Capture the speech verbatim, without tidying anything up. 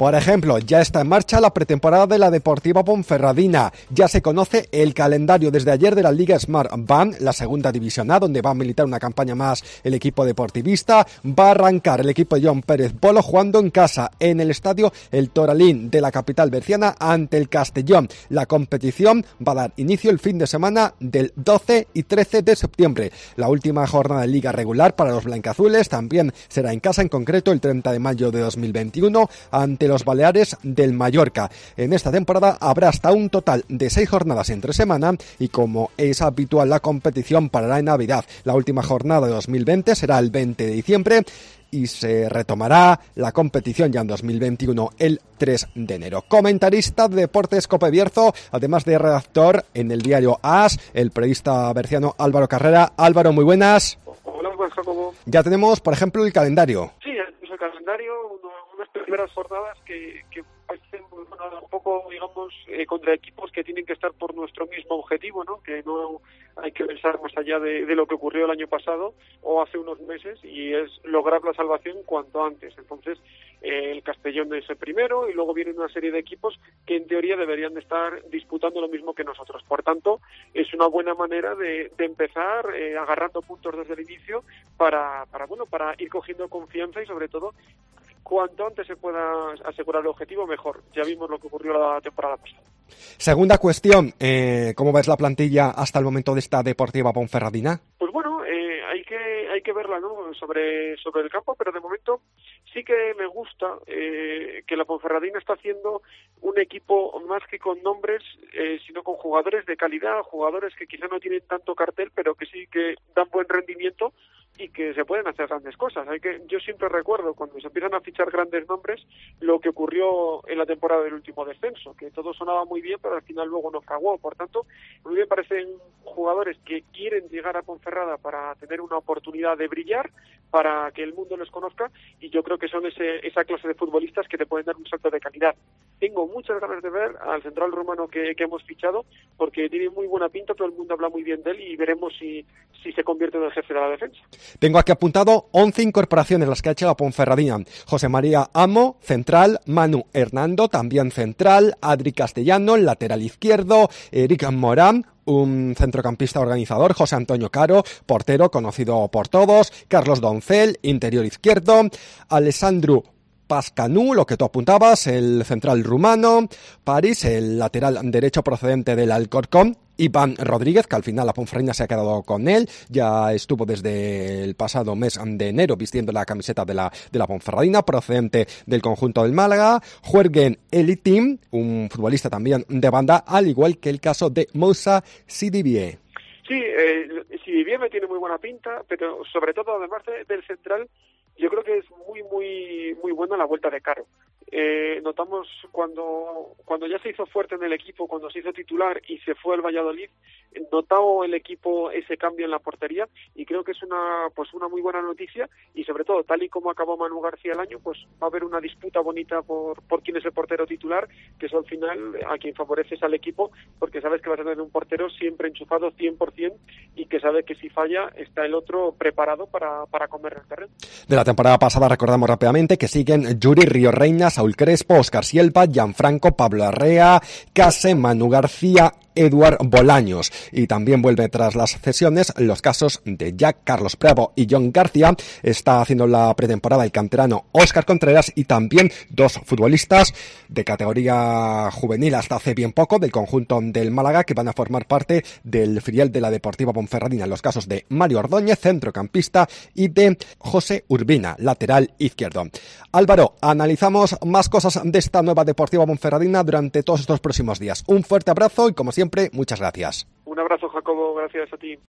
Por ejemplo, ya está en marcha la pretemporada de la Deportiva Ponferradina. Ya se conoce el calendario desde ayer de la Liga Smart Band, la segunda división A, donde va a militar una campaña más el equipo deportivista. Va a arrancar el equipo de John Pérez Bolo jugando en casa en el estadio El Toralín de la capital berciana ante el Castellón. La competición va a dar inicio el fin de semana del doce y trece de septiembre. La última jornada de liga regular para los blancazules también será en casa, en concreto el treinta de mayo de dos mil veintiuno ante los Baleares del Mallorca. En esta temporada habrá hasta un total de seis jornadas entre semana y, como es habitual, la competición parará en Navidad. La última jornada de dos mil veinte será el veinte de diciembre y se retomará la competición ya en dos mil veintiuno el tres de enero. Comentarista de Deportes Cope Bierzo, además de redactor en el diario AS, el periodista berciano Álvaro Carrera. Álvaro, muy buenas. Hola, buenas, Jacobo. Ya tenemos, por ejemplo, el calendario. Sí, es el calendario, unas primeras jornadas que, que parecen bueno, un poco, digamos, eh, contra equipos que tienen que estar por nuestro mismo objetivo, ¿no? Que no hay que pensar más allá de, de lo que ocurrió el año pasado o hace unos meses, y es lograr la salvación cuanto antes. Entonces, eh, el Castellón es el primero y luego viene una serie de equipos que en teoría deberían de estar disputando lo mismo que nosotros. Por tanto, es una buena manera de, de empezar eh, agarrando puntos desde el inicio para, para, bueno, para ir cogiendo confianza y, sobre todo, cuanto antes se pueda asegurar el objetivo, mejor. Ya vimos lo que ocurrió la temporada pasada. Segunda cuestión, eh, ¿cómo ves la plantilla hasta el momento de esta Deportiva Ponferradina? Pues bueno, eh, hay que hay que verla, ¿no? sobre sobre el campo, pero de momento sí que me gusta eh, que la Ponferradina está haciendo un equipo más que con nombres, eh, sino con jugadores de calidad, jugadores que quizá no tienen tanto cartel, pero que sí que dan buen rendimiento y que se pueden hacer grandes cosas. Hay que, yo siempre recuerdo cuando se empiezan a fichar grandes nombres lo que ocurrió en la temporada del último descenso, que todo sonaba muy bien, pero al final luego no fraguó. Por tanto, a mí me parecen jugadores que quieren llegar a Ponferrada para tener una oportunidad de brillar, para que el mundo les conozca, y yo creo que son ese, esa clase de futbolistas que te pueden dar un salto de calidad. Tengo muchas ganas de ver al central rumano que, que hemos fichado, porque tiene muy buena pinta, todo el mundo habla muy bien de él, y veremos si, si se convierte en el jefe de la defensa. Tengo aquí apuntado once incorporaciones las que ha hecho la Ponferradina. José María Amo, central; Manu Hernando, también central; Adri Castellano, lateral izquierdo; Eric Morán, un centrocampista organizador; José Antonio Caro, portero conocido por todos; Carlos Doncel, interior izquierdo; Alessandro Pascanú, lo que tú apuntabas, el central rumano; París, el lateral derecho procedente del Alcorcón; Iván Rodríguez, que al final la Ponferradina se ha quedado con él, ya estuvo desde el pasado mes de enero vistiendo la camiseta de la, de la Ponferradina, procedente del conjunto del Málaga; Juergen Elitim, un futbolista también de banda, al igual que el caso de Moussa Sidibé. Sí, eh, Sidibé me tiene muy buena pinta, pero sobre todo, además de, del central, yo creo que es muy, muy, muy buena la vuelta de Caro. Eh, notamos cuando cuando ya se hizo fuerte en el equipo, cuando se hizo titular y se fue al Valladolid, notaba el equipo ese cambio en la portería, y creo que es una pues una muy buena noticia, y sobre todo, tal y como acabó Manu García el año, pues va a haber una disputa bonita por, por quién es el portero titular, que eso al final a quien favoreces al equipo, porque sabes que vas a tener un portero siempre enchufado cien por ciento y que sabe que si falla está el otro preparado para, para comer el terreno. De la temporada pasada recordamos rápidamente que siguen Yuri Río Reina, Saúl Crespo, Óscar Sielva, Gianfranco, Pablo Arrea, Case, Manu García, Eduard Bolaños, y también vuelve tras las cesiones los casos de Jack, Carlos Bravo y John García. Está haciendo la pretemporada el canterano Óscar Contreras, y también dos futbolistas de categoría juvenil hasta hace bien poco del conjunto del Málaga, que van a formar parte del filial de la Deportiva Ponferradina, los casos de Mario Ordóñez, centrocampista, y de José Urbina, lateral izquierdo. Álvaro, analizamos más cosas de esta nueva Deportiva Ponferradina durante todos estos próximos días. Un fuerte abrazo y, como siempre, muchas gracias. Un abrazo, Jacobo, gracias a ti.